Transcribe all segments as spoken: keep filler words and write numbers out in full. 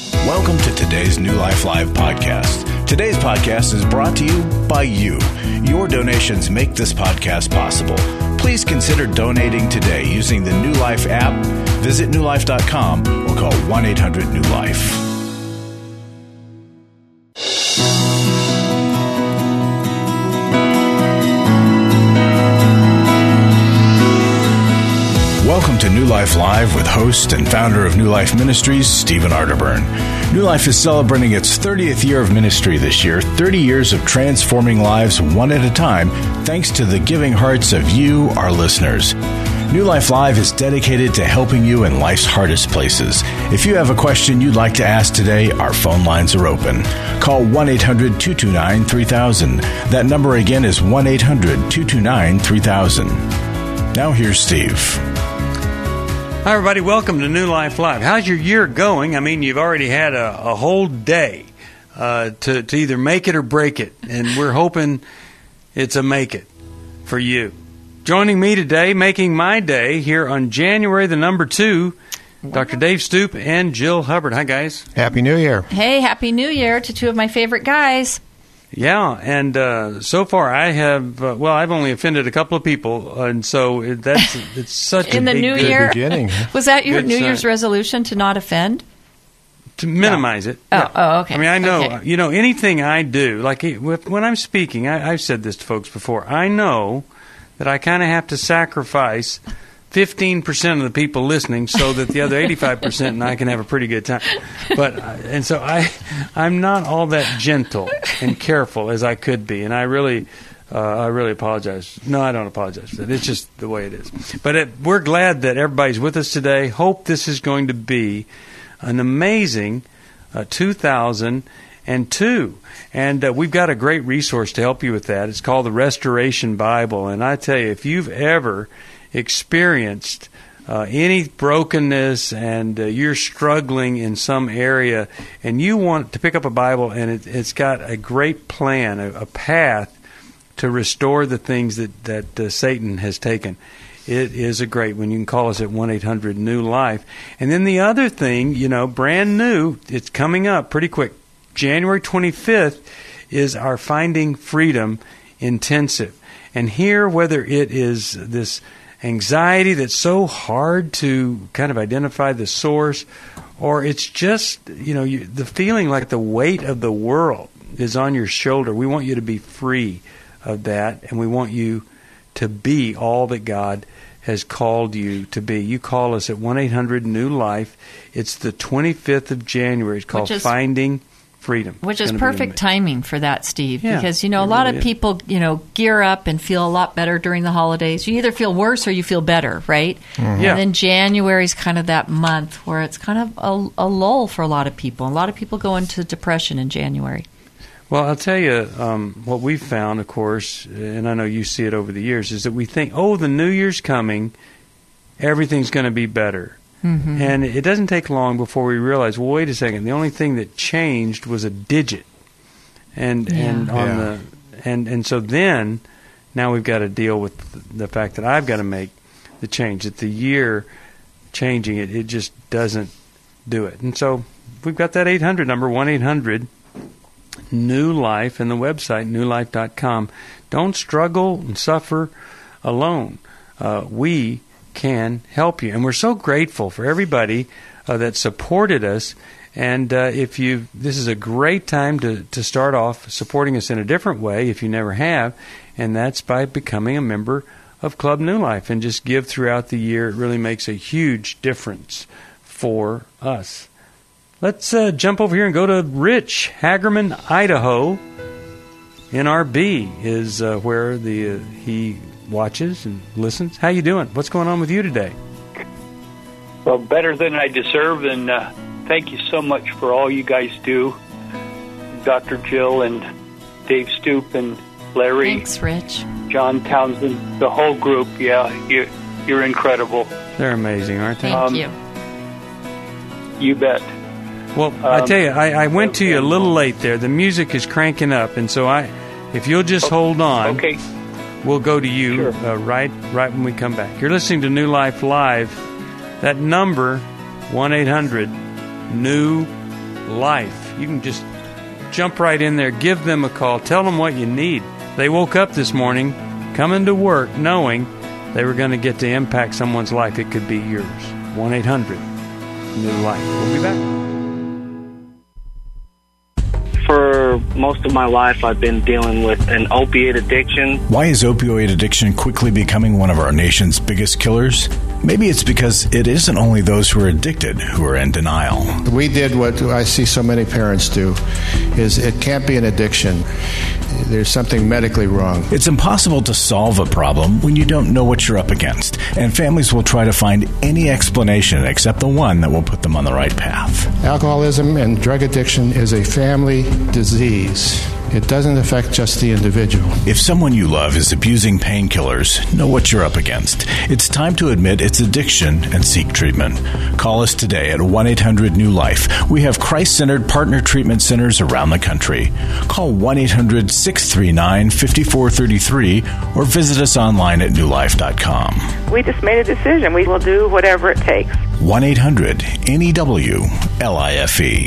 Welcome to today's New Life Live podcast. Today's podcast is brought to you by you. Your donations make this podcast possible. Please consider donating today using the New Life app. Visit new life dot com or call one eight hundred new life. Welcome to New Life Live with host and founder of New Life Ministries, Stephen Arterburn. New Life is celebrating its thirtieth year of ministry this year, thirty years of transforming lives one at a time, thanks to the giving hearts of you, our listeners. New Life Live is dedicated to helping you in life's hardest places. If you have a question you'd like to ask today, our phone lines are open. Call one eight hundred two two nine three thousand. That number again is one eight hundred two two nine three thousand. Now here's Steve. Hi, everybody. Welcome to New Life Live. How's your year going? I mean, you've already had a, a whole day uh, to, to either make it or break it, and we're hoping it's a make it for you. Joining me today, making my day here on January the number two, Doctor Dave Stoop and Jill Hubbard. Hi, guys. Happy New Year. Hey, Happy New Year to two of my favorite guys. Yeah, and uh, so far I have, uh, well, I've only offended a couple of people, and so it, that's it's such In a the big new good year, beginning. Was that your Good New sign. Year's resolution to not offend? to minimize it. Oh, Yeah. oh, okay. I mean, I know, Okay. you know, anything I do, like it- with- when I'm speaking, I, I've said this to folks before, I know that I kind of have to sacrifice fifteen percent of the people listening so that the other eighty-five percent and I can have a pretty good time. But, uh, and so I, I'm not all that gentle and careful as I could be, and I really, uh, I really apologize. No, I don't apologize for that. It's just the way it is. But it, we're glad that everybody's with us today. Hope this is going to be an amazing uh, two thousand two. And uh, we've got a great resource to help you with that. It's called the Restoration Bible. And I tell you, if you've ever experienced uh, any brokenness and uh, you're struggling in some area and you want to pick up a Bible and it, it's got a great plan, a, a path to restore the things that, that uh, Satan has taken, it is a great one. You can call us at one eight hundred new life. And then the other thing, you know, brand new, it's coming up pretty quick. January twenty-fifth is our Finding Freedom Intensive. And here, whether it is this anxiety that's so hard to kind of identify the source, or it's just, you know, you, the feeling like the weight of the world is on your shoulder. We want you to be free of that, and we want you to be all that God has called you to be. You call us at one eight hundred new life. It's the twenty-fifth of January. It's called Which is- Finding Freedom. Which It's is gonna be perfect amazing. timing for that, Steve, Yeah, because, you know, a it lot really of is. people, you know, gear up and feel a lot better during the holidays. You either feel worse or you feel better, right? Yeah. And then January's kind of that month where it's kind of a, a lull for a lot of people. A lot of people go into depression in January. Well, I'll tell you um, what we've found, of course, and I know you see it over the years, is that we think, oh, the New Year's coming, everything's going to be better. Mm-hmm. And it doesn't take long before we realize, well, wait a second, the only thing that changed was a digit. And Yeah. and on Yeah. the and, and so then now we've got to deal with the fact that I've got to make the change, that the year changing it, it just doesn't do it. And so we've got that eight hundred number, one eight hundred new life, and the website new life dot com. Don't struggle and suffer alone. Uh, we can help you, and we're so grateful for everybody uh, that supported us. And uh, if you, this is a great time to, to start off supporting us in a different way if you never have, and that's by becoming a member of Club New Life and just give throughout the year. It really makes a huge difference for us. Let's uh, jump over here and go to Rich, Hagerman, Idaho. N R B is uh, where the uh, he watches and listens. How you doing? What's going on with you today? Well, better than I deserve, and uh, thank you so much for all you guys do, Doctor Jill and Dave Stoop and Larry, Thanks, Rich. John Townsend, the whole group. Yeah, you, you're incredible. They're amazing, aren't they? Thank Um, you. You bet. Well, I Um, tell you, I, I went to you a little late there. The music is cranking up, and so I, if you'll just hold on, Okay. we'll go to you Sure. uh, right right when we come back. You're listening to New Life Live. That number, one eight hundred new Life. You can just jump right in there, give them a call, tell them what you need. They woke up this morning coming to work knowing they were going to get to impact someone's life. It could be yours. one eight hundred new life. We'll be back. For most of my life, I've been dealing with an opiate addiction. Why is opioid addiction quickly becoming one of our nation's biggest killers? Maybe it's because it isn't only those who are addicted who are in denial. We did what I see so many parents do, is it can't be an addiction. There's something medically wrong. It's impossible to solve a problem when you don't know what you're up against, and families will try to find any explanation except the one that will put them on the right path. Alcoholism and drug addiction is a family disease. It doesn't affect just the individual. If someone you love is abusing painkillers, know what you're up against. It's time to admit it's addiction and seek treatment. Call us today at one eight hundred new life. We have Christ-centered partner treatment centers around the country. Call one eight hundred six three nine five four three three or visit us online at new life dot com. We just made a decision. We will do whatever it takes. one eight hundred N E W L I F E.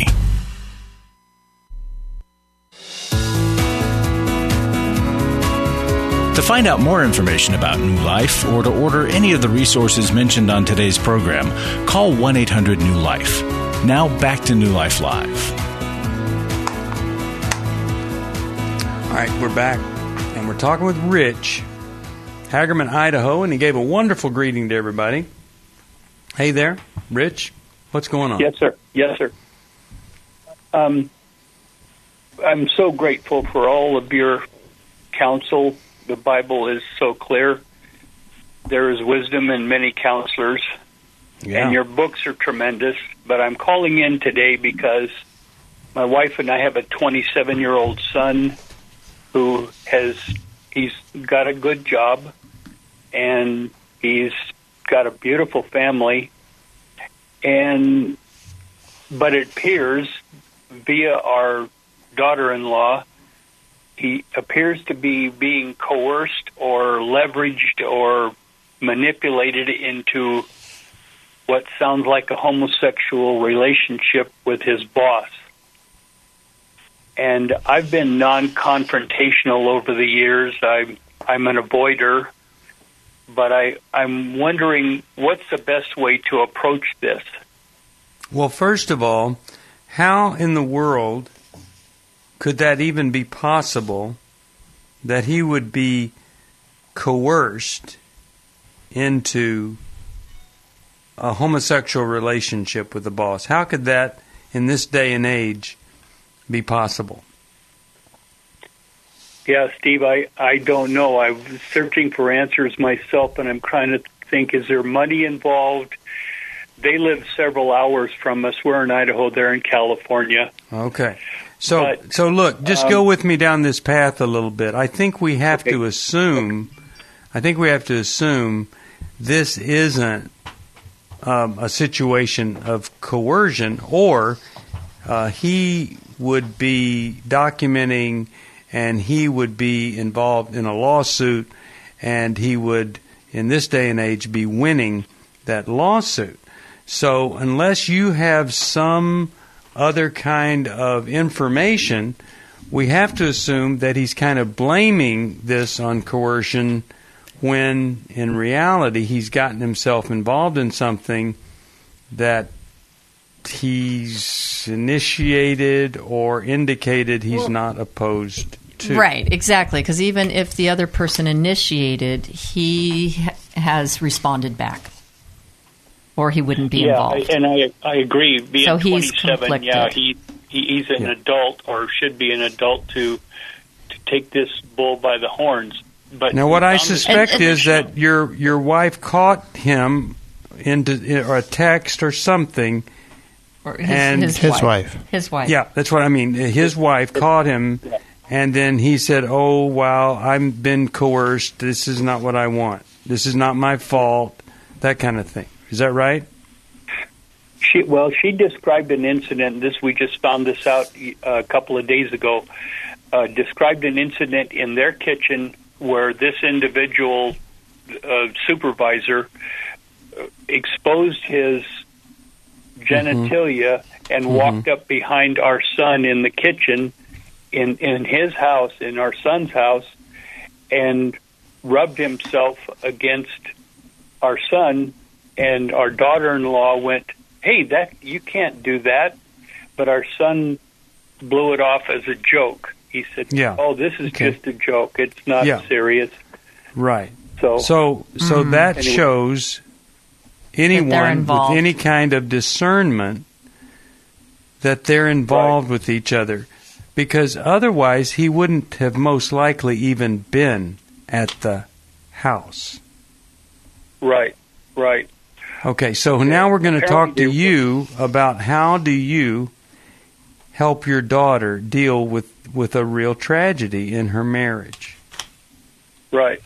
To find out more information about New Life or to order any of the resources mentioned on today's program, call one eight hundred new life. Now back to New Life Live. All right, we're back, and we're talking with Rich, Hagerman, Idaho, and he gave a wonderful greeting to everybody. Hey there, Rich. What's going on? Yes, sir. Yes, sir. Um, I'm so grateful for all of your counsel. The Bible is so clear. There is wisdom in many counselors, Yeah. and your books are tremendous. But I'm calling in today because my wife and I have a twenty-seven-year-old son who has, he's got a good job, and he's got a beautiful family, and but it appears via our daughter-in-law, he appears to be being coerced or leveraged or manipulated into what sounds like a homosexual relationship with his boss. And I've been non-confrontational over the years. I'm, I'm an avoider, but I, I'm wondering what's the best way to approach this? Well, first of all, how in the world could that even be possible that he would be coerced into a homosexual relationship with the boss? How could that, in this day and age, be possible? Yeah, Steve, I, I don't know. I was searching for answers myself, and I'm trying to think, is there money involved? They live several hours from us. We're in Idaho. They're in California. Okay. So, But, so look, just um, go with me down this path a little bit. I think we have Okay. to assume, I think we have to assume this isn't um, a situation of coercion, or uh, he would be documenting and he would be involved in a lawsuit, and he would, in this day and age, be winning that lawsuit. So unless you have some other kind of information, we have to assume that he's kind of blaming this on coercion when in reality he's gotten himself involved in something that he's initiated or indicated he's Well, not opposed to. Right, exactly. Because even if the other person initiated, he ha- has responded back, or he wouldn't be yeah, involved. and I I agree. Being So he's twenty-seven, conflicted. yeah, he, he he's an Yeah. adult, or should be an adult to to take this bull by the horns. But Now, what I on the- suspect And- and- is that your your wife caught him into or a text or something. Or his, and- his, His wife. wife. His wife. Yeah, that's what I mean. His wife caught him, and then he said, "Oh, wow, I've been coerced. This is not what I want. This is not my fault." That kind of thing. Is that right? She, well, she described an incident. This we just found this out uh, a couple of days ago. Uh, described an incident in their kitchen where this individual uh, supervisor uh, exposed his genitalia mm-hmm. and mm-hmm. walked up behind our son in the kitchen in, in his house, in our son's house, and rubbed himself against our son, and our daughter-in-law went, "Hey, that you can't do that." But our son blew it off as a joke. He said, yeah. "Oh, this is okay. just a joke. It's not yeah. serious." Right. So, so, so mm. that anyway. shows anyone with any kind of discernment that they're involved right. with each other, because otherwise he wouldn't have most likely even been at the house. Right. Right. Okay. So now we're going to talk to you about how do you help your daughter deal with, with a real tragedy in her marriage. Right.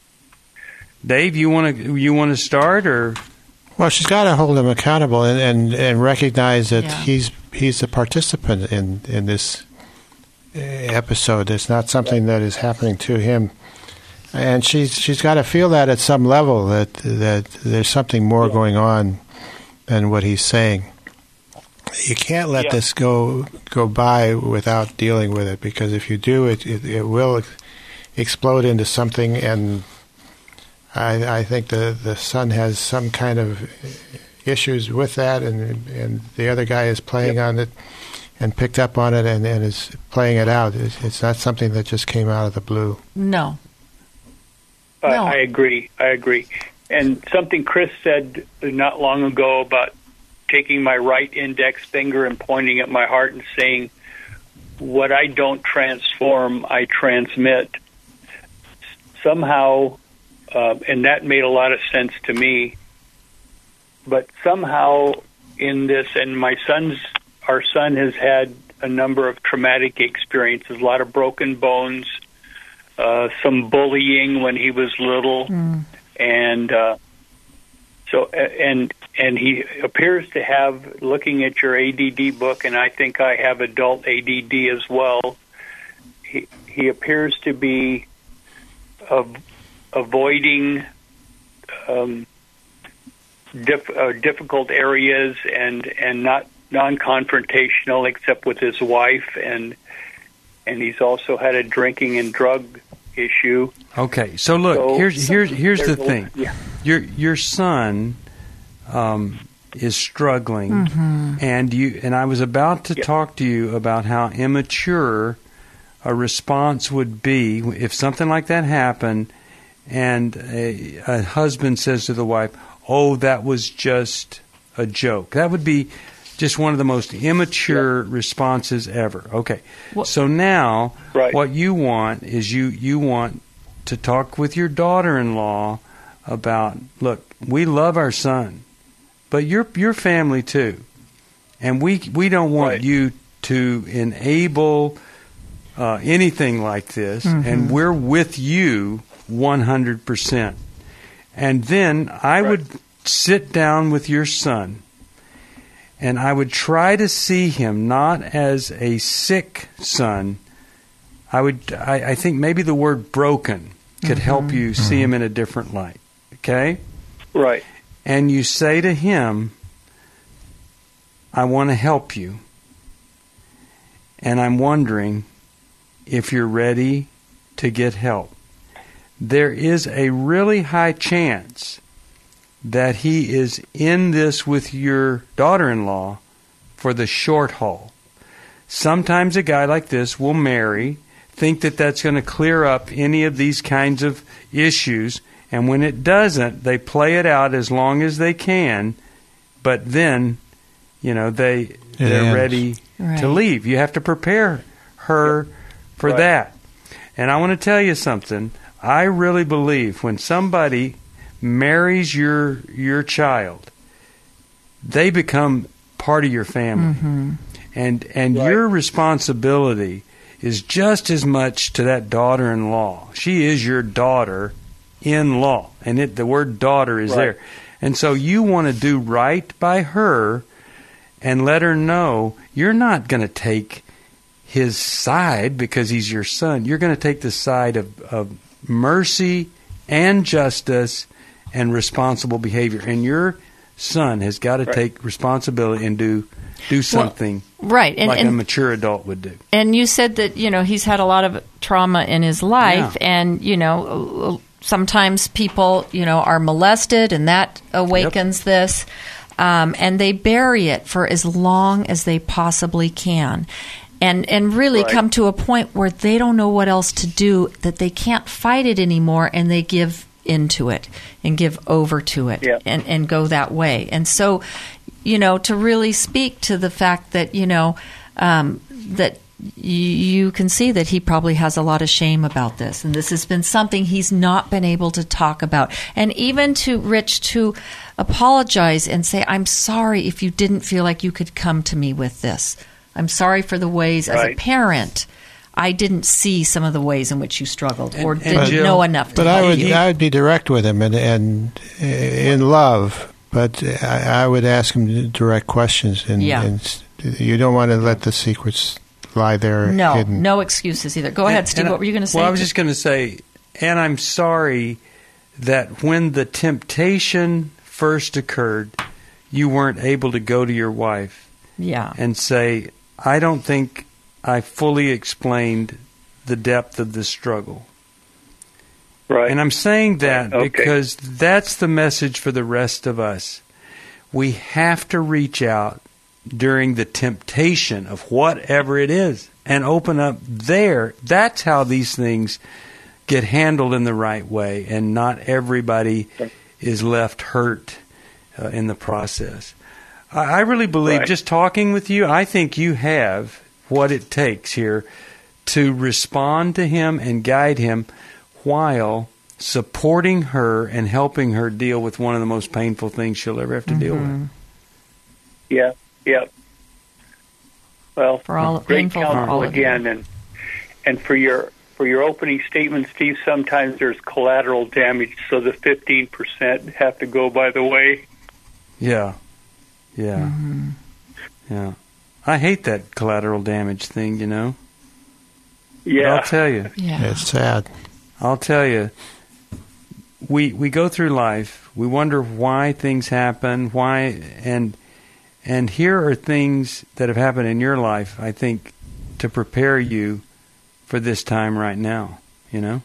Dave, you want to you want to start, or? Well, she's got to hold him accountable and, and, and recognize that yeah. he's he's a participant in, in this episode. It's not something that is happening to him, and she's she's got to feel that at some level that that there's something more yeah. going on than what he's saying. You can't let yeah. this go go by without dealing with it, because if you do, it it, it will explode into something. And I, I think the the son has some kind of issues with that, and and the other guy is playing yep. on it and picked up on it and, and is playing it out. It's, it's not something that just came out of the blue. No. Uh, no. I agree. I agree. And something Chris said not long ago about taking my right index finger and pointing at my heart and saying, "What I don't transform, I transmit." Somehow, uh, and that made a lot of sense to me, but somehow in this, and my son's, our son has had a number of traumatic experiences, a lot of broken bones, uh, some bullying when he was little, mm. and uh, so, and and he appears to have, looking at your A D D book, and I think I have adult A D D as well, he, he appears to be of avoiding um, diff, uh, difficult areas and, and not non-confrontational except with his wife, and and he's also had a drinking and drug issue. Okay, so look, so, here's here's here's the thing. Yeah. Your your son um, is struggling, mm-hmm. and you and I was about to yep. talk to you about how immature a response would be if something like that happened, and a, a husband says to the wife, "Oh, that was just a joke." That would be just one of the most immature yep. responses ever. Okay, well, so now right. what you want is you, you want to talk with your daughter-in-law about, look, we love our son, but you're your family too, and we we don't want right. you to enable uh, anything like this, mm-hmm. and we're with you one hundred percent. And then I right. would sit down with your son, and I would try to see him not as a sick son. I would. I, I think maybe the word broken could mm-hmm. help you see him in a different light. Okay? Right. And you say to him, "I want to help you, and I'm wondering if you're ready to get help." There is a really high chance that he is in this with your daughter-in-law for the short haul. Sometimes a guy like this will marry, think that that's going to clear up any of these kinds of issues, and when it doesn't, they play it out as long as they can, but then, you know, they, they're ends. ready right. to leave. You have to prepare her for right. that. And I want to tell you something. I really believe when somebody marries your your child, they become part of your family. Mm-hmm. And and right. your responsibility is just as much to that daughter-in-law. She is your daughter-in-law. And it, the word daughter is right. there. And so you want to do right by her and let her know you're not going to take his side because he's your son. You're going to take the side of, of mercy and justice and responsible behavior. And your son has got to Right. take responsibility and do do something Well, right. And, like and, a mature adult would do. And you said that, you know, he's had a lot of trauma in his life. Yeah. And, you know, sometimes people, you know, are molested and that awakens yep. this. Um, and they bury it for as long as they possibly can. And, and really right. come to a point where they don't know what else to do, that they can't fight it anymore, and they give into it and give over to it yep. and, and go that way. And so, you know, to really speak to the fact that, you know, um, that y- you can see that he probably has a lot of shame about this. And this has been something he's not been able to talk about. And even to Rich to apologize and say, I'm sorry if you didn't feel like you could come to me with this. I'm sorry for the ways right. as a parent I didn't see some of the ways in which you struggled or and, didn't and Jill, know enough to But help I would you. I would be direct with him and and uh, in love. But I, I would ask him direct questions, and, Yeah. and you don't want to let the secrets lie there No, hidden. no excuses either. Go ahead, And- Steve. and I- What were you going to say? Well, I was just going to say, and I'm sorry that when the temptation first occurred, you weren't able to go to your wife yeah. and say, I don't think I fully explained the depth of the struggle. Right. And I'm saying that Okay. because that's the message for the rest of us. We have to reach out during the temptation of whatever it is and open up there. That's how these things get handled in the right way, and not everybody is left hurt uh, in the process. I, I really believe, Right. just talking with you, I think you have what it takes here to respond to him and guide him while supporting her and helping her deal with one of the most painful things she'll ever have to deal with. Yeah, yeah. Well, For all- great painful for counsel all of you. again, and and for your for your opening statement, Steve. Sometimes there's collateral damage, so the fifteen percent have to go by the way. Yeah, yeah, yeah. I hate that collateral damage thing, you know. But Yeah, I'll tell you. Yeah. It's sad. I'll tell you, we we go through life. We wonder why things happen, why, and and here are things that have happened in your life, I think, to prepare you for this time right now. You know,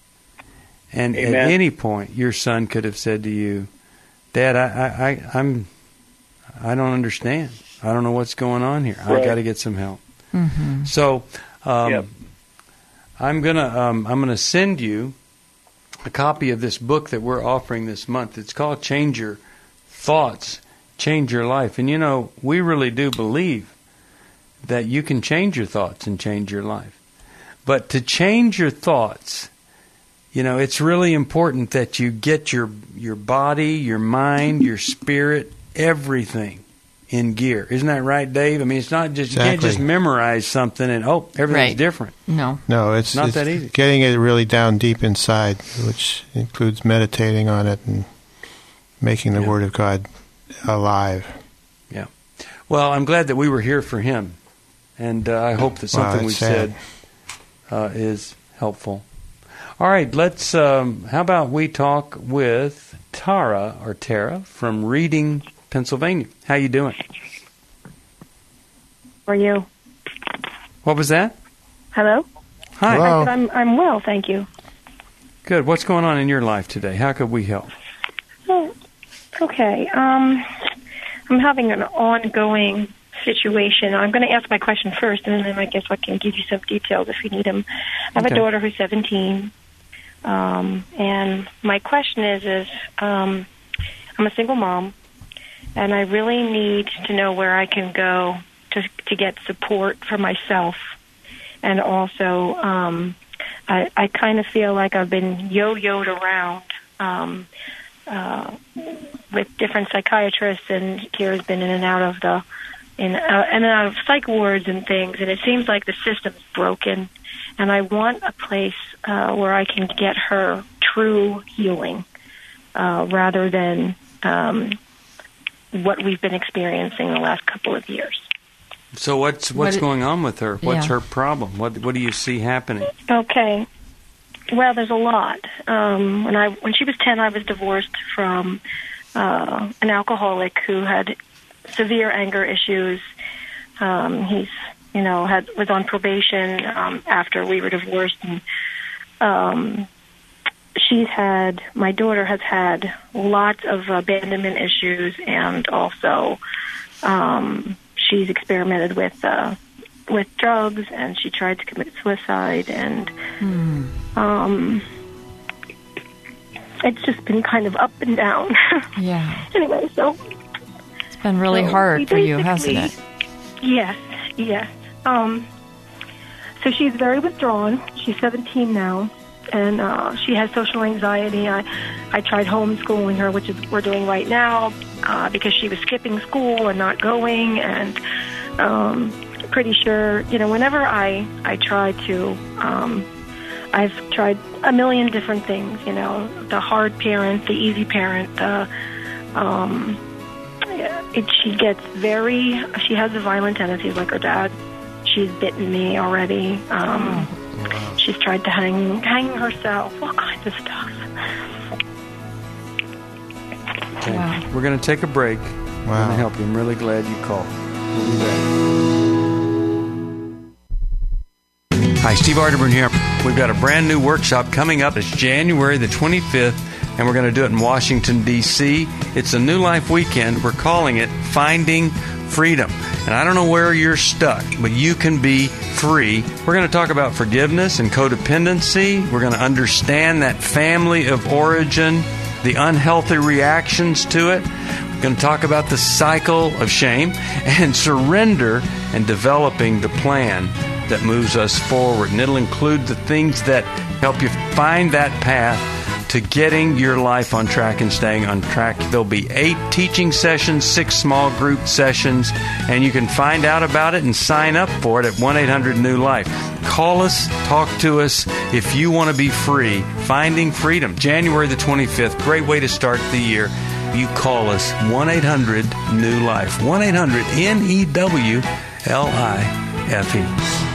and Amen. at any point, your son could have said to you, "Dad, I, I, I I'm I don't understand. I don't know what's going on here. I Right. got to get some help." Mm-hmm. So. Um, Yep. I'm gonna um, I'm gonna send you a copy of this book that we're offering this month. It's called Change Your Thoughts, Change Your Life. And you know, we really do believe that you can change your thoughts and change your life. But to change your thoughts, you know, it's really important that you get your your body, your mind, your spirit, everything in gear. Isn't that right, Dave? I mean, it's not just, Exactly. you can't just memorize something and, oh, everything's Right. different. No. No, it's Not it's that easy. getting it really down deep inside, which includes meditating on it and making the Yeah. Word of God alive. Yeah. Well, I'm glad that we were here for him, and uh, I hope that Wow, something that's we said uh, is helpful. All right, let's. Um, how about we talk with Tara or Tara from Reading, Pennsylvania? How you doing? How are you? What was that? Hello? Hi. Hello. I said I'm, I'm well, thank you. Good. What's going on in your life today? How could we help? Oh, okay. Um, I'm having an ongoing situation. I'm going to ask my question first, and then I guess I can give you some details if you need them. I have Okay. a daughter who's seventeen, um, and my question is, is um, I'm a single mom, and I really need to know where I can go to to get support for myself, and also um, I, I kind of feel like I've been yo-yoed around um, uh, with different psychiatrists, and Kira's been in and out of the in uh, in and out of psych wards and things, and it seems like the system's broken. And I want a place uh, where I can get her true healing, uh, rather than um, what we've been experiencing the last couple of years. So what's what's What it- going on with her? What's Yeah. her problem? What what do you see happening? Okay. Well, there's a lot. Um, when I when she was ten, I was divorced from uh, an alcoholic who had severe anger issues. Um, he's, you know, had was on probation um, after we were divorced, and um, she's had, my daughter has had lots of abandonment issues, and also um, she's experimented with uh, with drugs, and she tried to commit suicide, and mm. um, it's just been kind of up and down. Yeah. Anyway, so it's been really so hard for you, hasn't it? Yes, yes. Um, so she's very withdrawn. She's seventeen now, and uh, she has social anxiety. I, I tried homeschooling her, which is what we're doing right now, uh, because she was skipping school and not going, and um, pretty sure, you know, whenever I, I try to, um, I've tried a million different things, you know, the hard parent, the easy parent, the, um, it, she gets very, she has the violent tendencies like her dad. She's bitten me already. Um, wow. She's tried to hang, hang herself, all kinds of stuff. Okay. Wow. We're going to take a break. Wow. I'm going to help you. I'm really glad you called. We'll be back. Hi, Steve Arterburn here. We've got a brand new workshop coming up. It's January the twenty-fifth, and we're going to do it in Washington, D C It's a New Life weekend. We're calling it Finding Freedom. And I don't know where you're stuck, but you can be free. We're going to talk about forgiveness and codependency. We're going to understand that family of origin, the unhealthy reactions to it. We're going to talk about the cycle of shame and surrender and developing the plan that moves us forward. And it'll include the things that help you find that path to getting your life on track and staying on track. There'll be eight teaching sessions, six small group sessions, and you can find out about it and sign up for it at one eight hundred new life. Call us, talk to us if you want to be free. Finding Freedom, January the twenty-fifth. Great way to start the year. You call us, one eight hundred new life. one eight hundred N E W L I F E.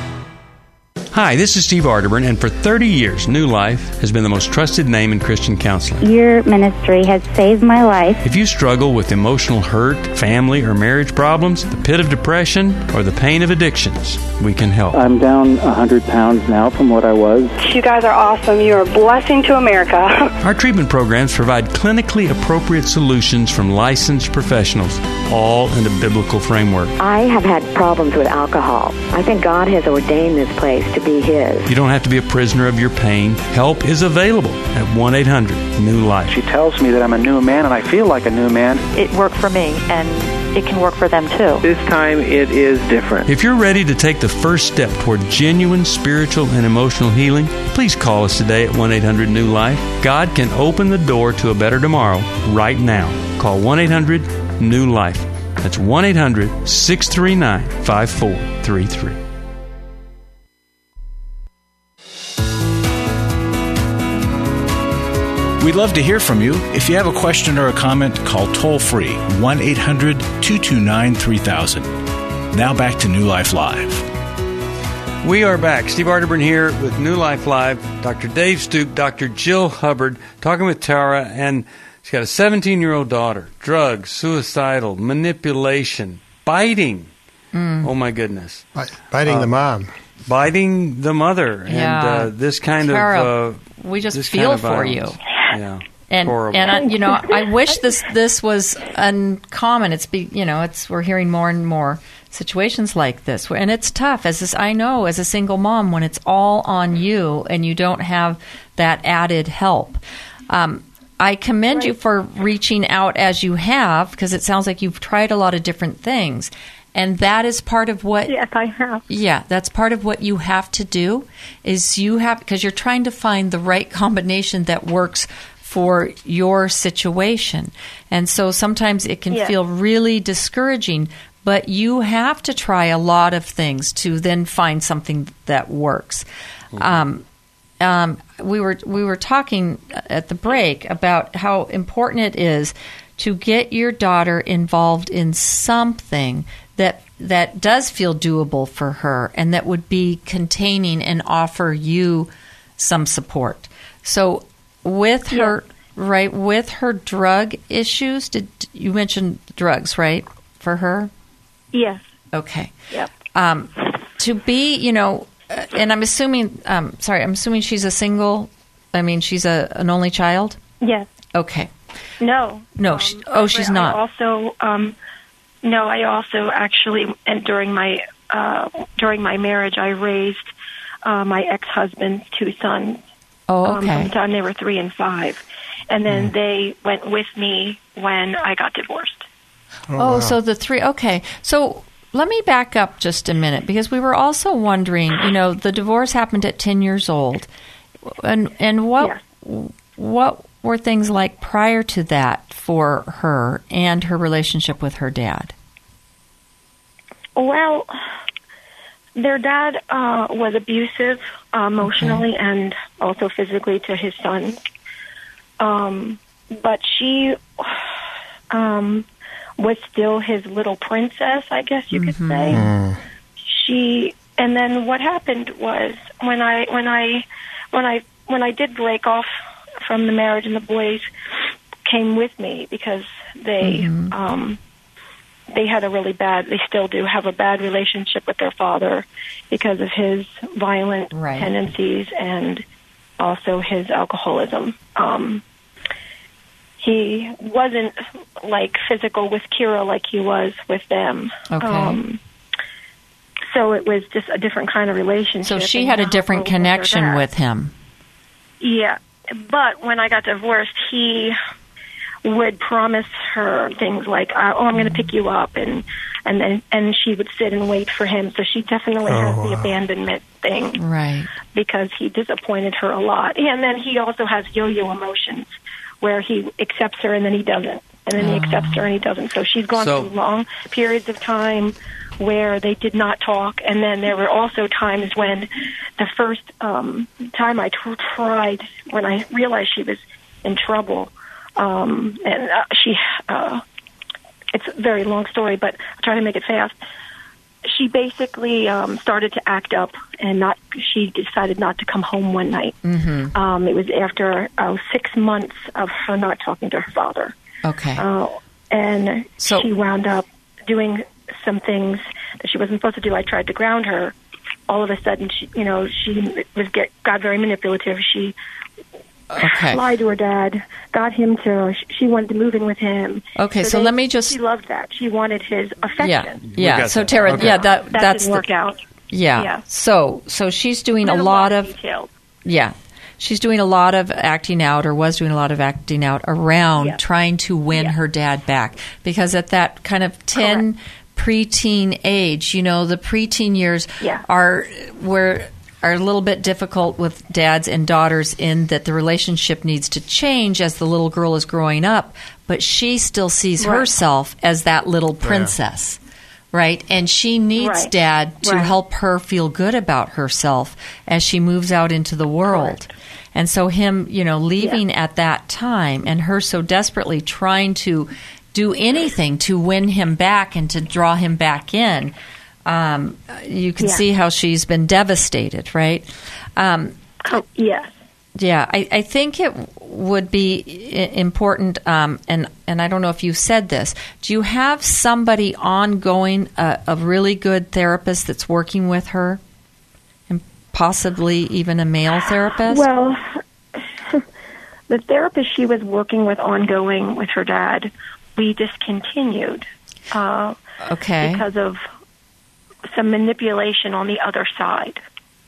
Hi, this is Steve Arterburn, and for thirty years, New Life has been the most trusted name in Christian counseling. Your ministry has saved my life. If you struggle with emotional hurt, family or marriage problems, the pit of depression, or the pain of addictions, we can help. I'm down one hundred pounds now from what I was. You guys are awesome. You're a blessing to America. Our treatment programs provide clinically appropriate solutions from licensed professionals, all in a biblical framework. I have had problems with alcohol. I think God has ordained this place to be His. You don't have to be a prisoner of your pain. Help is available at one eight hundred new life. She tells me that I'm a new man, and I feel like a new man. It worked for me, and it can work for them too. This time it is different. If you're ready to take the first step toward genuine spiritual and emotional healing, please call us today at one eight hundred new life. God can open the door to a better tomorrow right now. Call one eight hundred new life. That's one eight hundred six three nine five four three three. We'd love to hear from you. If you have a question or a comment, call toll-free one eight hundred two two nine three thousand. Now back to New Life Live. We are back. Steve Arterburn here with New Life Live. Doctor Dave Stoop, Doctor Jill Hubbard, talking with Tara, and she's got a seventeen-year-old daughter. Drugs, suicidal, manipulation, biting. Mm. Oh, my goodness. Biting uh, the mom. Biting the mother. Yeah. And uh, this kind Tara, of... Uh, we just feel kind of for you. Yeah. And horrible. and I, you know, I wish this this was uncommon. It's be you know, it's we're hearing more and more situations like this, and it's tough. As this, I know, as a single mom, when it's all on you and you don't have that added help. Um, I commend right. you for reaching out as you have, because it sounds like you've tried a lot of different things. And that is part of what... Yes, I have. Yeah, that's part of what you have to do, is you have... Because you're trying to find the right combination that works for your situation. And so sometimes it can yes. feel really discouraging, but you have to try a lot of things to then find something that works. Mm-hmm. Um, um, we were we were talking at the break about how important it is to get your daughter involved in something that that does feel doable for her and that would be containing and offer you some support. So with her right, with her drug issues, did you mention drugs, right, for her? Yes. Okay. Yep. Um, to be, you know, uh, and I'm assuming, um, sorry, I'm assuming she's a single, I mean, she's a an only child? Yes. Okay. No. No. Um, she, oh, she's I not. Also, um, no, I also actually, and during my uh, during my marriage, I raised uh, my ex-husband's two sons. Oh, okay. Um, from the time they were three and five, and then mm. they went with me when I got divorced. Oh, oh wow. So the three. Okay, so let me back up just a minute, because we were also wondering. You know, the divorce happened at ten years old, and and what yes. what were things like prior to that for her and her relationship with her dad? Well, their dad uh, was abusive uh, emotionally okay. and also physically to his sons. Um, but she um, was still his little princess, I guess you could mm-hmm. say. Mm. She, and then what happened was when I when I when I when I did break off from the marriage, and the boys came with me because they. Mm-hmm. Um, They had a really bad, they still do have a bad relationship with their father because of his violent right. tendencies and also his alcoholism. Um, he wasn't like physical with Kira like he was with them. Okay. Um, so it was just a different kind of relationship. So she had a different connection with him. Yeah. But when I got divorced, he would promise her things like, uh, "Oh, I'm going to pick you up," and and then and she would sit and wait for him. So she definitely oh, has the wow. abandonment thing, right? Because he disappointed her a lot, and then he also has yo-yo emotions, where he accepts her and then he doesn't, and then oh. he accepts her and he doesn't. So she's gone so, through long periods of time where they did not talk, and then there were also times when the first um, time I t- tried, when I realized she was in trouble. Um, and uh, she, uh, it's a very long story, but I'll try to make it fast. She basically um, started to act up, and not. She decided not to come home one night. Mm-hmm. Um, it was after uh, six months of her not talking to her father. Okay. Uh, and so, she wound up doing some things that she wasn't supposed to do. I tried to ground her. All of a sudden, she, you know, she was get got very manipulative. She. Okay. Lied to her dad, got him to, she wanted to move in with him. Okay, so, so they, let me just... She loved that. She wanted his affection. Yeah, yeah. So, Tara, okay. yeah, that, that that's... didn't work the, out. Yeah. yeah. So, so she's doing a lot, lot of... Details. Yeah. She's doing a lot of acting out, or was doing a lot of acting out around yes. trying to win yes. her dad back. Because at that kind of ten Correct. preteen age, you know, the preteen years yeah. are where... are a little bit difficult with dads and daughters in that the relationship needs to change as the little girl is growing up, but she still sees right. herself as that little princess, yeah. right? And she needs right. dad to right. help her feel good about herself as she moves out into the world. Correct. And so him, you know, leaving yeah. at that time and her so desperately trying to do anything to win him back and to draw him back in, Um, you can yeah. see how she's been devastated, right? Um, oh, yes. Yeah, I, I think it would be I- important, um, and, and I don't know if you said this, do you have somebody ongoing, uh, a really good therapist that's working with her, and possibly even a male therapist? Well, the therapist she was working with ongoing with her dad, we discontinued. Uh, okay. Because of some manipulation on the other side.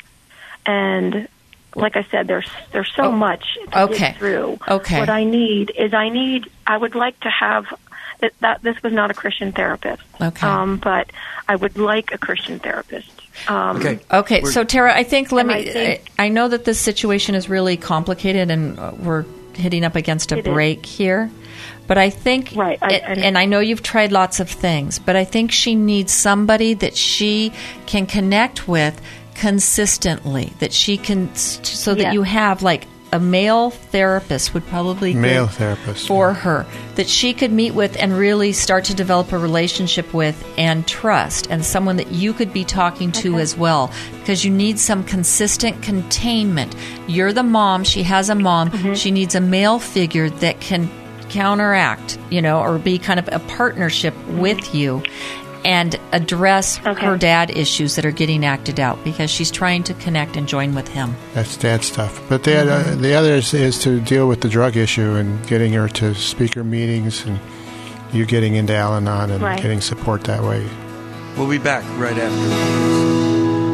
And like I said, there's there's so oh, much to okay. dig through. Okay. What I need is I need I would like to have that, that this was not a Christian therapist. Okay. Um, but I would like a Christian therapist. Um, okay. Okay. We're, so Tara, I think let me I, think, I, I know that this situation is really complicated and we're hitting up against a break is. here. But I think, right, I, it, and I know you've tried lots of things, but I think she needs somebody that she can connect with consistently, that she can, so that yes. you have like a male therapist would probably be male good therapist for her that she could meet with and really start to develop a relationship with and trust, and someone that you could be talking to Okay. as well, because you need some consistent containment. You're the mom. She has a mom. Mm-hmm. She needs a male figure that can counteract, you know, or be kind of a partnership with you and address Okay. her dad issues that are getting acted out, because she's trying to connect and join with him. That's dad stuff. But the, uh, the other is, is to deal with the drug issue and getting her to speaker meetings and you getting into Al-Anon and Right. getting support that way. We'll be back right after.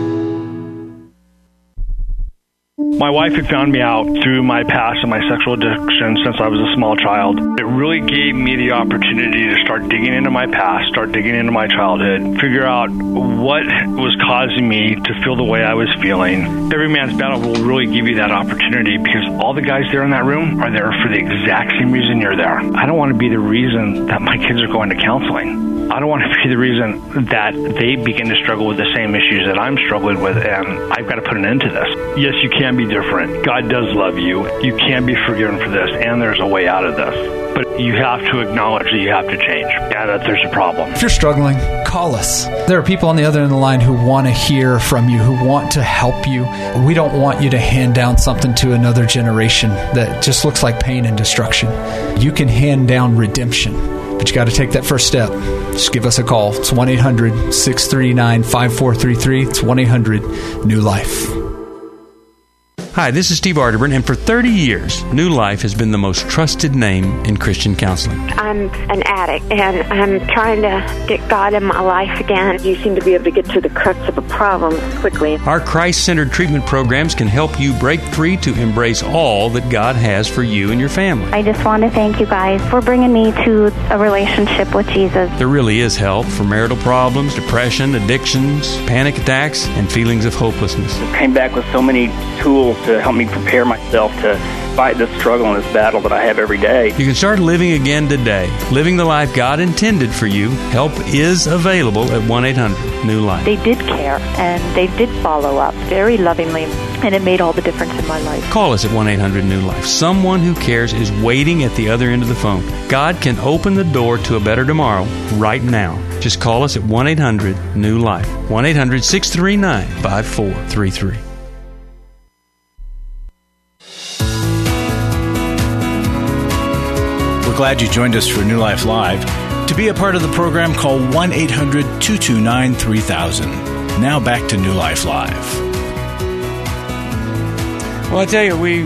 My wife had found me out through my past and my sexual addiction since I was a small child. It really gave me the opportunity to start digging into my past, start digging into my childhood, figure out what was causing me to feel the way I was feeling. Every Man's Battle will really give you that opportunity, because all the guys there in that room are there for the exact same reason you're there. I don't want to be the reason that my kids are going to counseling. I don't want to be the reason that they begin to struggle with the same issues that I'm struggling with, and I've got to put an end to this. Yes, you can be different. God does love you. You can be forgiven for this, and there's a way out of this. But you have to acknowledge that you have to change, and that there's a problem. If you're struggling, call us. There are people on the other end of the line who want to hear from you, who want to help you. We don't want you to hand down something to another generation that just looks like pain and destruction. You can hand down redemption, but you got to take that first step. Just give us a call. It's one eight hundred six three nine five four three three. It's one eight hundred new life. Hi, this is Steve Arterburn, and for thirty years, New Life has been the most trusted name in Christian counseling. I'm an addict, and I'm trying to get God in my life again. You seem to be able to get to the crux of a problem quickly. Our Christ-centered treatment programs can help you break free to embrace all that God has for you and your family. I just want to thank you guys for bringing me to a relationship with Jesus. There really is help for marital problems, depression, addictions, panic attacks, and feelings of hopelessness. I came back with so many tools to help me prepare myself to fight this struggle and this battle that I have every day. You can start living again today, living the life God intended for you. Help is available at one eight hundred new life. They did care, and they did follow up very lovingly, and it made all the difference in my life. Call us at one eight hundred new life. Someone who cares is waiting at the other end of the phone. God can open the door to a better tomorrow right now. Just call us at one eight hundred new life. one eight hundred six three nine five four three three. Glad you joined us for New Life Live. To be a part of the program, call one eight hundred two two nine three thousand. Now back to New Life Live. Well, I tell you, we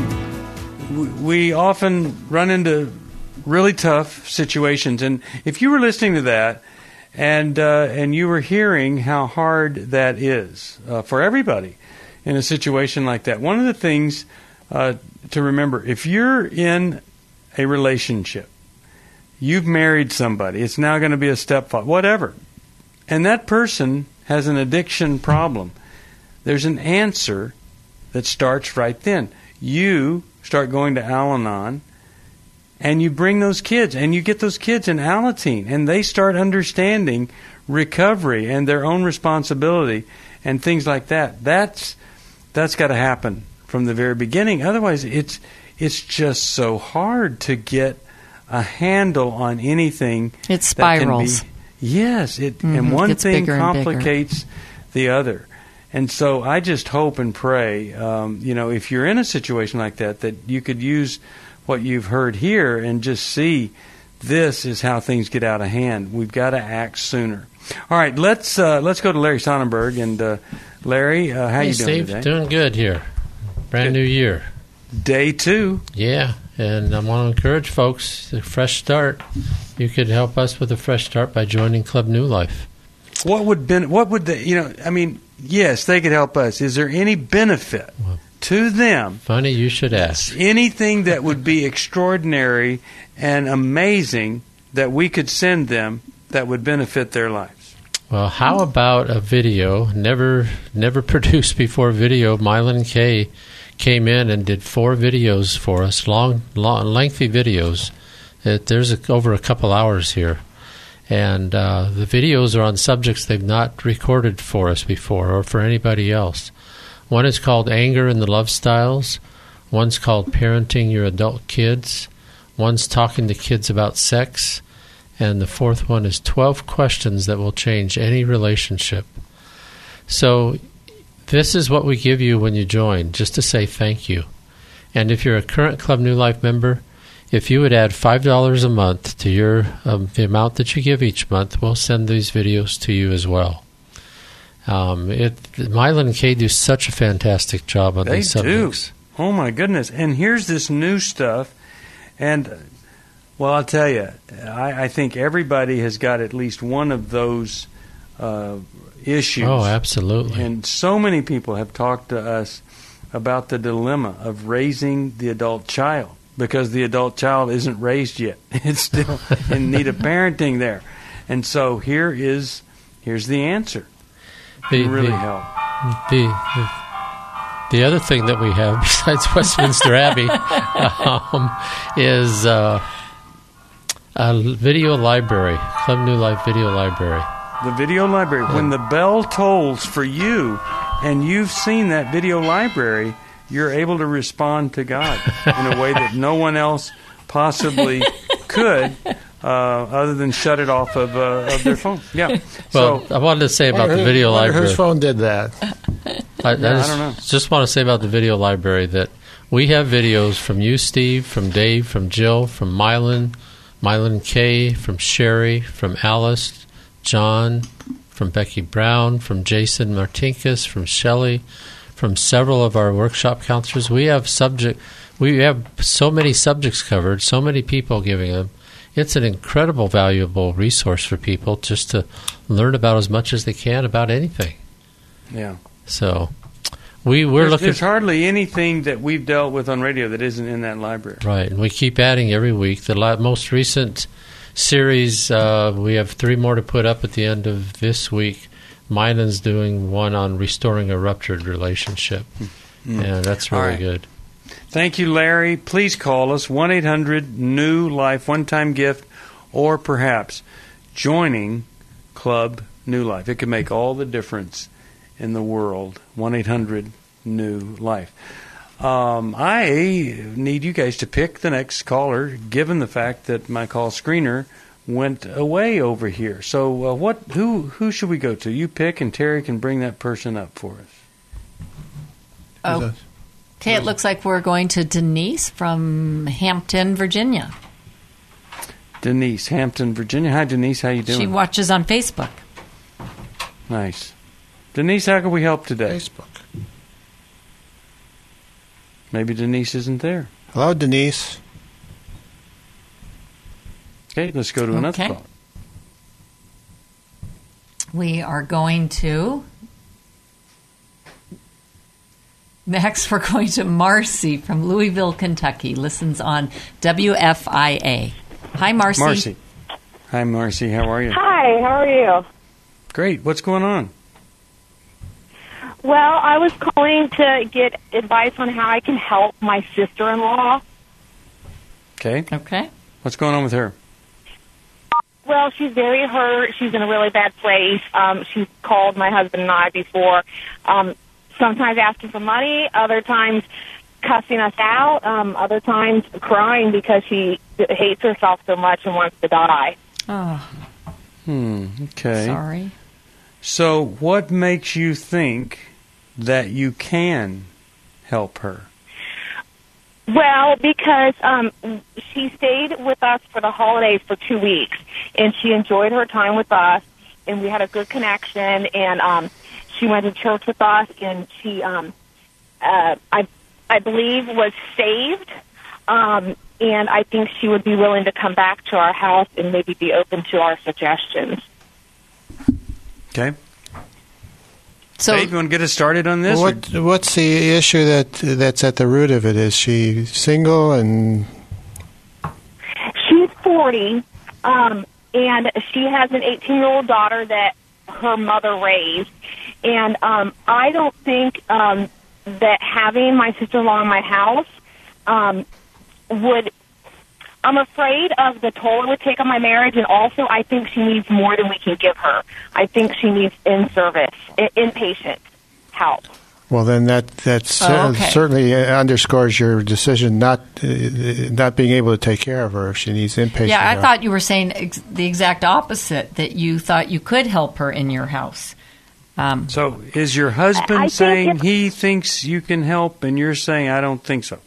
we often run into really tough situations, and if you were listening to that and uh, and you were hearing how hard that is uh, for everybody in a situation like that, one of the things uh, to remember, if you're in a relationship, you've married somebody, it's now going to be a stepfather, whatever, and that person has an addiction problem, there's an answer that starts right then. You start going to Al-Anon, and you bring those kids, and you get those kids in Alateen, and they start understanding recovery and their own responsibility and things like that. That's that's got to happen from the very beginning. Otherwise, it's it's just so hard to get a handle on anything. It spirals. That can be, yes, it Mm-hmm. and one Gets thing bigger and bigger. complicates the other. And so I just hope and pray, um, you know, if you're in a situation like that, that you could use what you've heard here and just see this is how things get out of hand. We've got to act sooner. All right, let's uh, let's go to Larry Sonnenberg. And uh, Larry, uh, how hey, you doing Steve, today? Doing good here. Brand new year. Day two. Yeah, and I want to encourage folks, a fresh start. You could help us with a fresh start by joining Club New Life. What would ben- what would the, you know, I mean, yes, they could help us. Is there any benefit well, to them? Funny you should ask. Anything that would be extraordinary and amazing that we could send them that would benefit their lives? Well, how about a video, never never produced before video, Mylan and Kay came in and did four videos for us, long, long lengthy videos. It, there's a, over a couple hours here. And uh, the videos are on subjects they've not recorded for us before or for anybody else. One is called Anger and the Love Styles. One's called Parenting Your Adult Kids. One's Talking to Kids About Sex. And the fourth one is twelve Questions That Will Change Any Relationship. So this is what we give you when you join, just to say thank you. And if you're a current Club New Life member, if you would add five dollars a month to your um, the amount that you give each month, we'll send these videos to you as well. Um, it, Mylon and Kay do such a fantastic job on they these subjects. Do. Oh, my goodness. And here's this new stuff. And, well, I'll tell you, I, I think everybody has got at least one of those uh, issues. Oh, absolutely. And so many people have talked to us about the dilemma of raising the adult child, because the adult child isn't raised yet. It's still in need of parenting there. And so here is here's the answer. The, really the, help. The, the the other thing that we have besides Westminster Abbey um, is uh, a video library, Club New Life video library. The video library. When the bell tolls for you and you've seen that video library, you're able to respond to God in a way that no one else possibly could, uh, other than shut it off of, uh, of their phone. Yeah. Well, so, I wanted to say about the video library. Whose phone did that? I, I, yeah, just, I don't know. Just want to say about the video library that we have videos from you, Steve, from Dave, from Jill, from Mylon, Mylon Kay, from Sherry, from Alice, John, from Becky Brown, from Jason Martinkus, from Shelley, from several of our workshop counselors. We have subject, we have so many subjects covered, so many people giving them. It's an incredible, valuable resource for people just to learn about as much as they can about anything. Yeah. So we we're there's, looking. There's hardly anything that we've dealt with on radio that isn't in that library. Right, and we keep adding every week. The la- most recent series, uh, we have three more to put up at the end of this week. Mylon's doing one on restoring a ruptured relationship, mm. and that's really right. good. Thank you, Larry. Please call us, one eight hundred new life, one-time gift, or perhaps joining Club New Life. It can make all the difference in the world. one eight hundred new life. Um, I need you guys to pick the next caller, given the fact that my call screener went away over here. So uh, what? Who who should we go to? You pick, and Terry can bring that person up for us. Oh, okay. It looks like we're going to Denise from Hampton, Virginia. Denise, Hampton, Virginia. Hi, Denise. How you doing? She watches on Facebook. Nice. Denise, how can we help today? Facebook. Maybe Denise isn't there. Hello, Denise. Okay, let's go to another okay. call. We are going to... Next, we're going to Marcy from Louisville, Kentucky. Listens on W F I A. Hi, Marcy. Marcy. Hi, Marcy. How are you? Hi, how are you? Great. What's going on? Well, I was calling to get advice on how I can help my sister-in-law. Okay. Okay. What's going on with her? Well, she's very hurt. She's in a really bad place. Um, she's called my husband and I before, um, sometimes asking for money, other times cussing us out, um, other times crying because she hates herself so much and wants to die. Oh. Hmm. Okay. Sorry. So what makes you think that you can help her? Well, because um, she stayed with us for the holidays for two weeks, and she enjoyed her time with us, and we had a good connection, and um, she went to church with us, and she, um, uh, I, I believe, was saved, um, and I think she would be willing to come back to our house and maybe be open to our suggestions. Okay. So, Dave, you want to get us started on this? What What's the issue that that's at the root of it? Is she single and? She's forty, um, and she has an eighteen-year-old daughter that her mother raised. And um, I don't think um, that having my sister-in-law in my house um, would. I'm afraid of the toll it would take on my marriage, and also I think she needs more than we can give her. I think she needs in-service, in- inpatient help. Well, then that that's Oh, okay. certainly underscores your decision not uh, not being able to take care of her if she needs inpatient. Yeah, I help. thought you were saying ex- the exact opposite, that you thought you could help her in your house. Um, So is your husband I think saying it's- he thinks you can help, and you're saying I don't think so?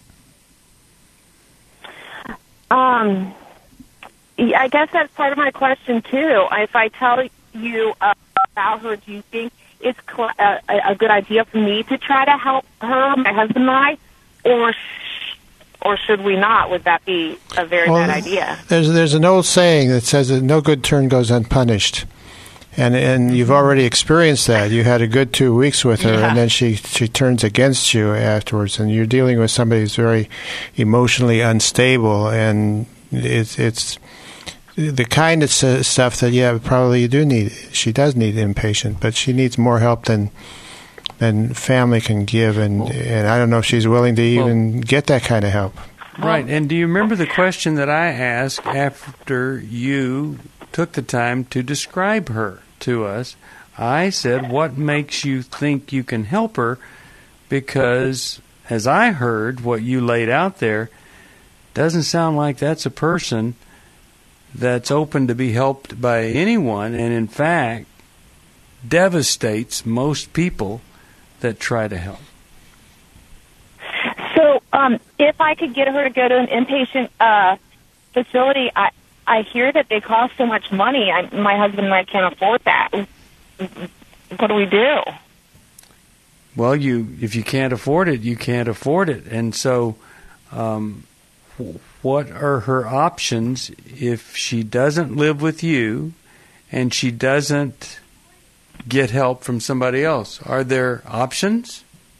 Um, yeah, I guess that's part of my question too. If I tell you uh, about her, do you think it's cl- uh, a, a good idea for me to try to help her, my husband and I, or sh- or should we not? Would that be a very Well, bad idea? There's there's an old saying that says that no good turn goes unpunished, and and you've already experienced that. You had a good two weeks with her, Yeah. and then she she turns against you afterwards, and you're dealing with somebody who's very emotionally unstable, and it's it's the kind of s- stuff that yeah probably you do need. She does need inpatient, but she needs more help than than family can give, and and I don't know if she's willing to even get that kind of help. Right. And do you remember the question that I asked after you took the time to describe her to us? I said, what makes you think you can help her? Because as I heard what you laid out there, doesn't sound like that's a person that's open to be helped by anyone, and in fact devastates most people that try to help. So, um, if I could get her to go to an inpatient uh, facility, I I hear that they cost so much money. I, my husband and I can't afford that. What do we do? Well, you if you can't afford it, you can't afford it. And so um, what are her options if she doesn't live with you and she doesn't get help from somebody else? Are there options?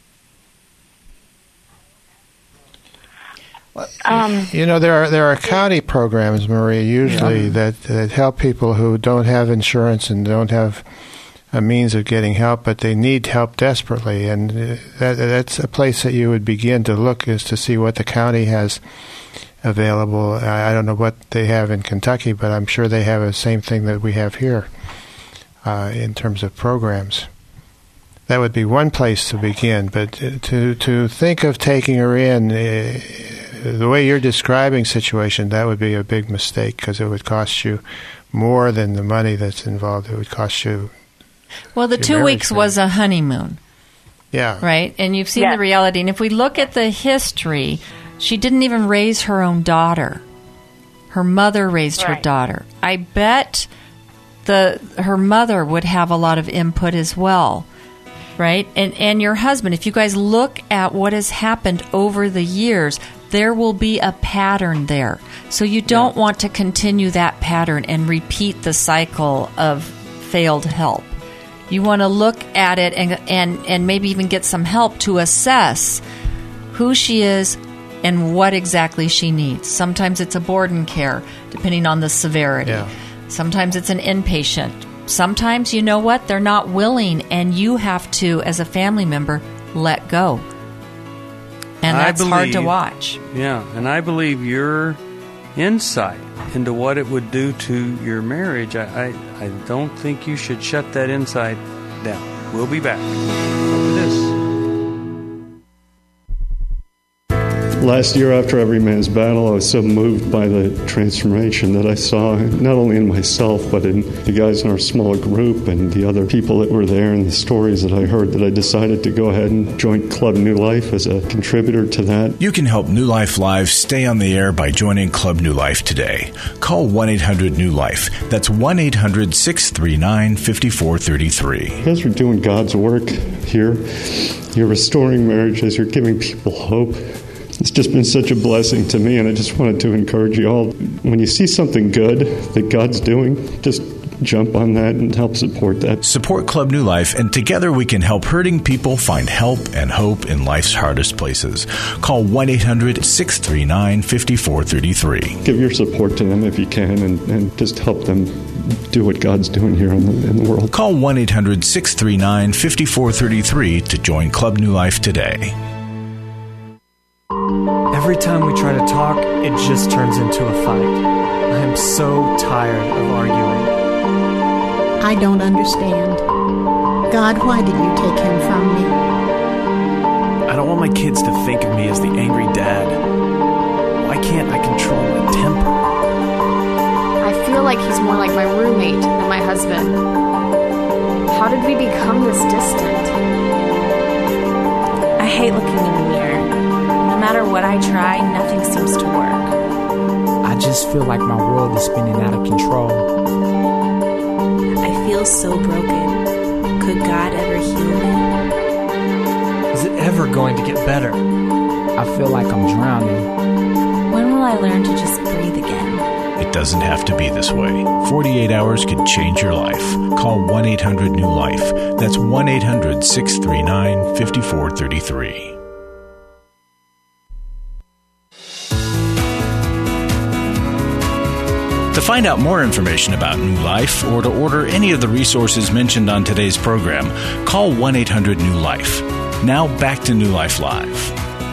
Um, You know, there are there are county programs, Maria, usually Yeah. that, that help people who don't have insurance and don't have a means of getting help, but they need help desperately. And uh, that, that's a place that you would begin to look, is to see what the county has available. I, I don't know what they have in Kentucky, but I'm sure they have the same thing that we have here uh, in terms of programs. That would be one place to begin, but to to think of taking her in, uh, the way you're describing situation, that would be a big mistake, because it would cost you more than the money that's involved. It would cost you. well, the your two marriage weeks thing. was a honeymoon, Yeah. right? And you've seen Yes. the reality. And if we look at the history, she didn't even raise her own daughter. Her mother raised her Right. daughter. I bet the her mother would have a lot of input as well, right? And and your husband, if you guys look at what has happened over the years, there will be a pattern there. So you don't want to continue that pattern and repeat the cycle of failed help. You want to look at it and and and maybe even get some help to assess who she is and what exactly she needs. Sometimes it's a board and care, depending on the severity. Yeah. Sometimes it's an inpatient. Sometimes, you know what, they're not willing, and you have to, as a family member, let go. And I that's hard to believe- watch. Yeah, and I believe your insight into what it would do to your marriage, I, I, I don't think you should shut that insight down. We'll be back after this. Last year, after Every Man's Battle, I was so moved by the transformation that I saw, not only in myself, but in the guys in our small group and the other people that were there and the stories that I heard, that I decided to go ahead and join Club New Life as a contributor to that. You can help New Life Live stay on the air by joining Club New Life today. Call one eight hundred new life. That's one eight hundred six three nine five four three three. You guys are doing God's work here. You're restoring marriages. You're giving people hope. It's just been such a blessing to me, and I just wanted to encourage you all. When you see something good that God's doing, just jump on that and help support that. Support Club New Life, and together we can help hurting people find help and hope in life's hardest places. Call one eight hundred six three nine five four three three. Give your support to them if you can, and, and just help them do what God's doing here in the, in the world. Call one eight hundred six three nine five four three three to join Club New Life today. Every time we try to talk, it just turns into a fight. I am so tired of arguing. I don't understand. God, why did you take him from me? kids to think of me as the angry dad? Why can't I control my temper? I feel like he's more like my roommate than my husband. How did we become this distant? I hate looking in the mirror. No matter what I try, nothing seems to work. I just feel like my world is spinning out of control. I feel so broken. Could God ever heal me? Is it ever going to get better? I feel like I'm drowning. When will I learn to just breathe again? It doesn't have to be this way. forty-eight hours can change your life. Call one eight hundred new life. That's one eight hundred six three nine five four three three. To find out more information about New Life or to order any of the resources mentioned on today's program, call one eight hundred new life. Now back to New Life Live.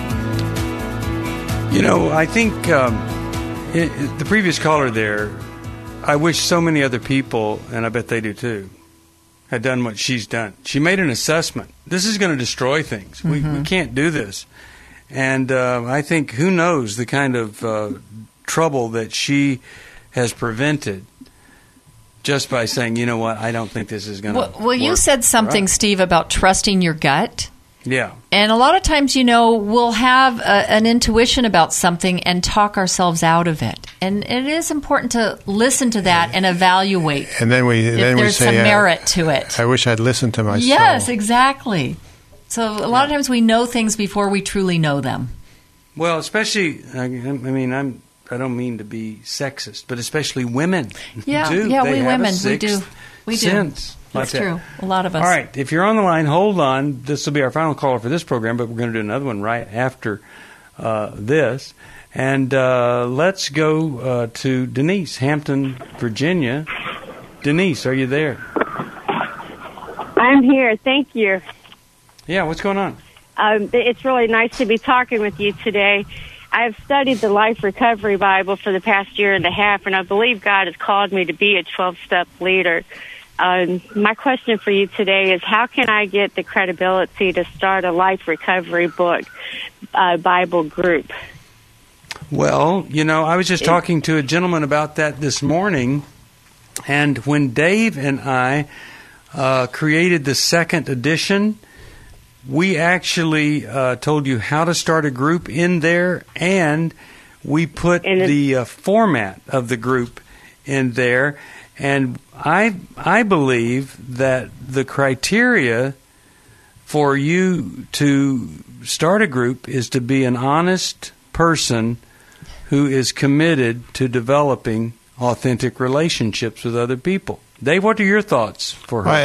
You know, I think um, it, it, the previous caller there, I wish so many other people, and I bet they do too, had done what she's done. She made an assessment. This is going to destroy things. Mm-hmm. We, we can't do this. And uh, I think, who knows the kind of uh, trouble that she has prevented just by saying, you know what, I don't think this is going to well, work. Well, you said something, right, Steve, about trusting your gut. Yeah. And a lot of times, you know, we'll have a, an intuition about something and talk ourselves out of it. And it is important to listen to that and evaluate. And then we if then we there's say, some uh, merit to it. I wish I'd listened to myself. Yes, exactly. So a lot of times we know things before we truly know them. Well, especially, I, I mean, I'm, I don't mean to be sexist, but especially women. Yeah, do. yeah, they we have women, a we do. We do. Sense. That's like true. That. A lot of us. All right. If you're on the line, hold on. This will be our final caller for this program, but we're going to do another one right after uh, this. And uh, let's go uh, to Denise, Hampton, Virginia. Denise, are you there? I'm here. Thank you. Yeah, what's going on? Um, it's really nice to be talking with you today. I've studied the Life Recovery Bible for the past year and a half, and I believe God has called me to be a twelve-step leader. Um, my question for you today is, how can I get the credibility to start a Life Recovery book uh, Bible group? Well, you know, I was just talking to a gentleman about that this morning, and when Dave and I uh, created the second edition, we actually uh, told you how to start a group in there, and we put the uh, format of the group in there. And I I believe that the criteria for you to start a group is to be an honest person who is committed to developing authentic relationships with other people. Dave, what are your thoughts for her? I,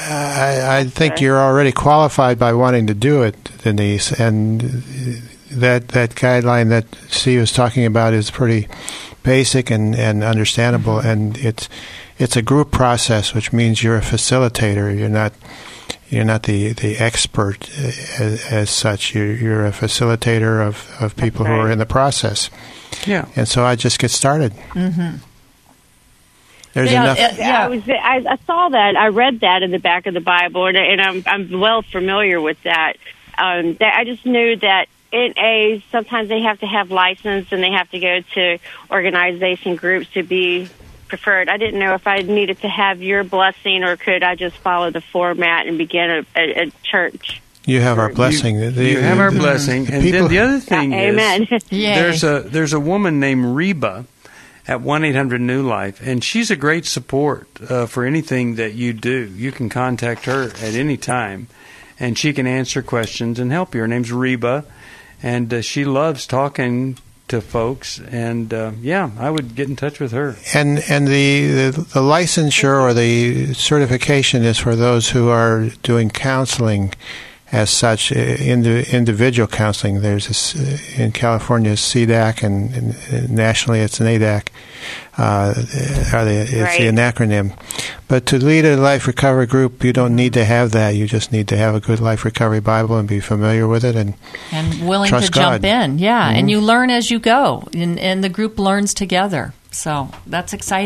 I, I think you're already qualified by wanting to do it, Denise, and that that guideline that Steve was talking about is pretty basic and, and understandable, mm-hmm. and it's it's a group process, which means you're a facilitator. You're not you're not the, the expert as, as such. You're, you're a facilitator of, of people right. who are in the process. Yeah, and so I just get started. Mm-hmm. There's yeah, enough. It, yeah. I was. I, I saw that. I read that in the back of the Bible, and, and I'm I'm well familiar with that. Um, that I just knew that N As sometimes they have to have license and they have to go to organization groups to be preferred. I didn't know if I needed to have your blessing or could I just follow the format and begin a, a, a church. You have our blessing. You, the, you have the, our the, blessing, the and people, then the other thing uh, is, amen. there's a there's a woman named Reba at one eight hundred new life, and she's a great support uh, for anything that you do. You can contact her at any time, and she can answer questions and help you. Her name's Reba, and uh, she loves talking to folks, and uh, yeah, I would get in touch with her. And and the, the the licensure or the certification is for those who are doing counseling. As such, individual counseling, there's this, in California, C D A C, and, and nationally it's an A D A C. Uh, it's right. an acronym. But to lead a life recovery group, you don't need to have that. You just need to have a good life recovery Bible and be familiar with it and and willing trust to God. jump in. Yeah, Mm-hmm. and you learn as you go, and, and the group learns together. So that's exciting.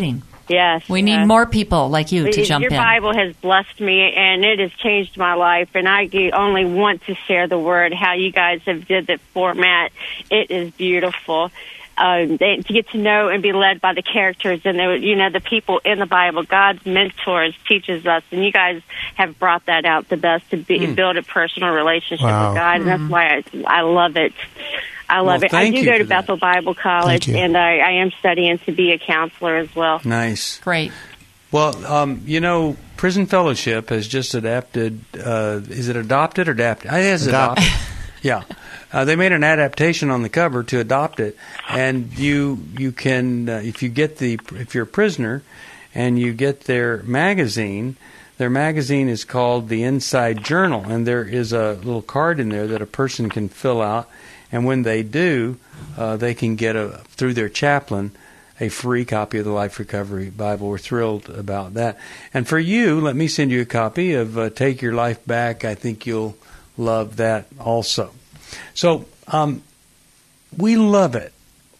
Yes. We yes. need more people like you to Your jump in. Your Bible has blessed me, and it has changed my life, and I only want to share the word, how you guys have did the format. It is beautiful. Um, they, to get to know and be led by the characters and, the, you know, the people in the Bible. God's mentors teaches us, and you guys have brought that out the best to be, mm. build a personal relationship wow. with God, and mm-hmm. that's why I, I love it. I love well, it. I do go to Bethel that. Bible College, and I, I am studying to be a counselor as well. Nice. Great. Well, um, you know, Prison Fellowship has just adapted, uh, is it adopted or adapted? I think it's adopted. adopted. Yeah. Uh, they made an adaptation on the cover to adopt it, and you you can, uh, if you get the, if you're a prisoner and you get their magazine, their magazine is called the Inside Journal, and there is a little card in there that a person can fill out. And when they do, uh, they can get, a through their chaplain, a free copy of the Life Recovery Bible. We're thrilled about that. And for you, let me send you a copy of uh, Take Your Life Back. I think you'll love that also. So um, we love it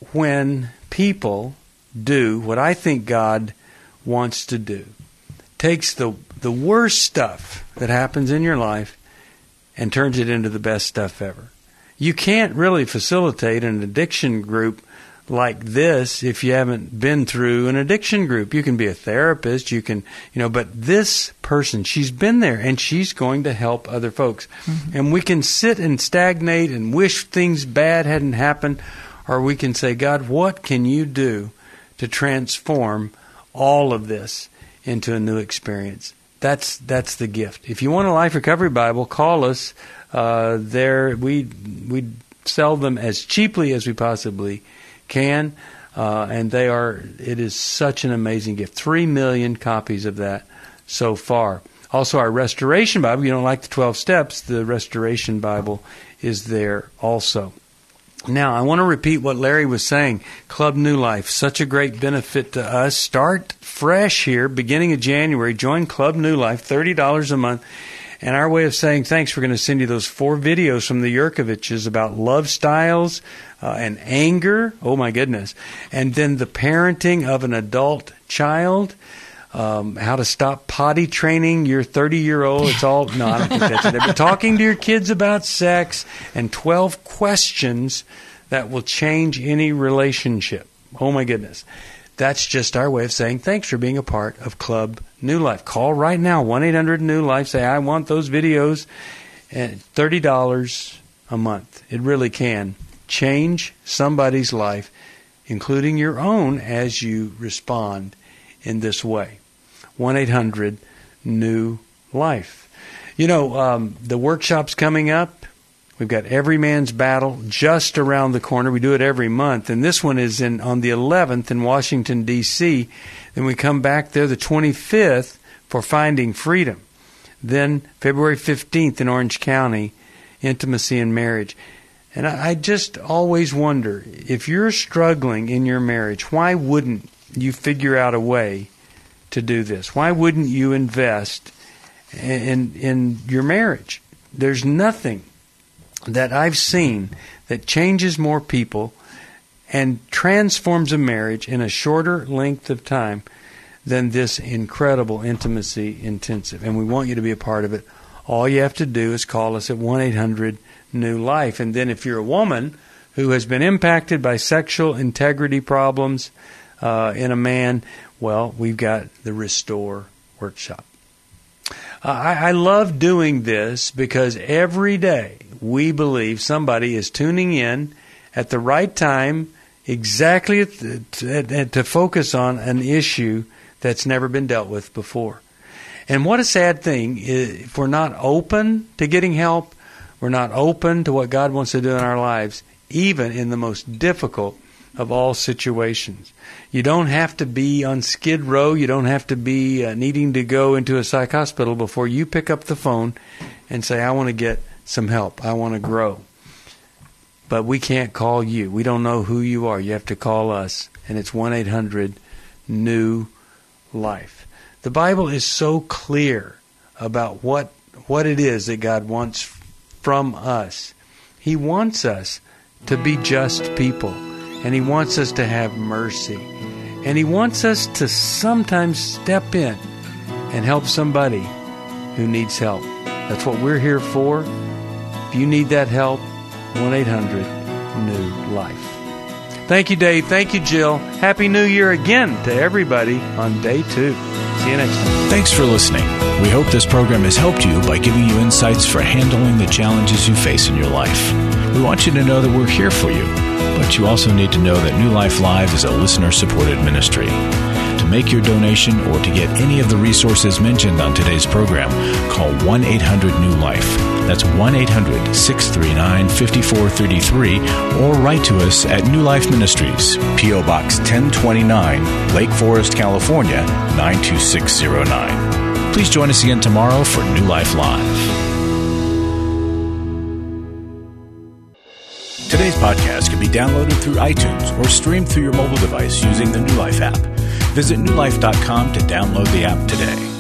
when people do what I think God wants to do. Takes the the worst stuff that happens in your life and turns it into the best stuff ever. You can't really facilitate an addiction group like this if you haven't been through an addiction group. You can be a therapist, you can, you know, but this person, she's been there and she's going to help other folks. Mm-hmm. And we can sit and stagnate and wish things bad hadn't happened, or we can say, God, what can you do to transform all of this into a new experience? That's that's the gift. If you want a Life Recovery Bible, call us. Uh, there we we sell them as cheaply as we possibly can, uh, and they are. It is such an amazing gift. Three million copies of that so far. Also, our Restoration Bible. You don't like the twelve steps? The Restoration Bible is there also. Now, I want to repeat what Larry was saying. Club New Life, such a great benefit to us. Start fresh here, beginning of January. Join Club New Life, thirty dollars a month. And our way of saying thanks, we're going to send you those four videos from the Yurkoviches about love styles uh, and anger. Oh, my goodness. And then the parenting of an adult child. Um, how to stop potty training your thirty-year-old. It's all, no, I don't think that's it. But talking to your kids about sex, and twelve questions that will change any relationship. Oh, my goodness. That's just our way of saying thanks for being a part of Club New Life. Call right now, one eight hundred new life. Say, I want those videos. And thirty dollars a month. It really can change somebody's life, including your own, as you respond in this way. one eight hundred new life. You know, um, the workshop's coming up. We've got Every Man's Battle just around the corner. We do it every month. And this one is in on the eleventh in Washington, D C Then we come back there the twenty-fifth for Finding Freedom. Then February fifteenth in Orange County, Intimacy and Marriage. And I, I just always wonder, if you're struggling in your marriage, why wouldn't you figure out a way to do this? Why wouldn't you invest in in your marriage? There's nothing that I've seen that changes more people and transforms a marriage in a shorter length of time than this incredible intimacy intensive. And we want you to be a part of it. All you have to do is call us at one eight hundred new life. And then if you're a woman who has been impacted by sexual integrity problems uh, in a man, well, we've got the Restore Workshop. Uh, I, I love doing this because every day we believe somebody is tuning in at the right time, exactly at the, to, to focus on an issue that's never been dealt with before. And what a sad thing if we're not open to getting help, we're not open to what God wants to do in our lives, even in the most difficult of all situations. You don't have to be on Skid Row. You don't have to be uh, needing to go into a psych hospital before you pick up the phone and say, I want to get some help. I want to grow. But we can't call you. We don't know who you are. You have to call us, and it's one eight hundred new life. The Bible is so clear about what what it is that God wants from us. He wants us to be just people, and He wants us to have mercy. And He wants us to sometimes step in and help somebody who needs help. That's what we're here for. If you need that help, one eight hundred new life. Thank you, Dave. Thank you, Jill. Happy New Year again to everybody on day two. See you next time. Thanks for listening. We hope this program has helped you by giving you insights for handling the challenges you face in your life. We want you to know that we're here for you, but you also need to know that New Life Live is a listener-supported ministry. To make your donation or to get any of the resources mentioned on today's program, call one eight hundred new life. That's one eight hundred, six three nine, five four three three, or write to us at New Life Ministries, P O Box ten twenty-nine, Lake Forest, California, nine two six zero nine. Please join us again tomorrow for New Life Live. Today's podcast can be downloaded through iTunes or streamed through your mobile device using the New Life app. Visit new life dot com to download the app today.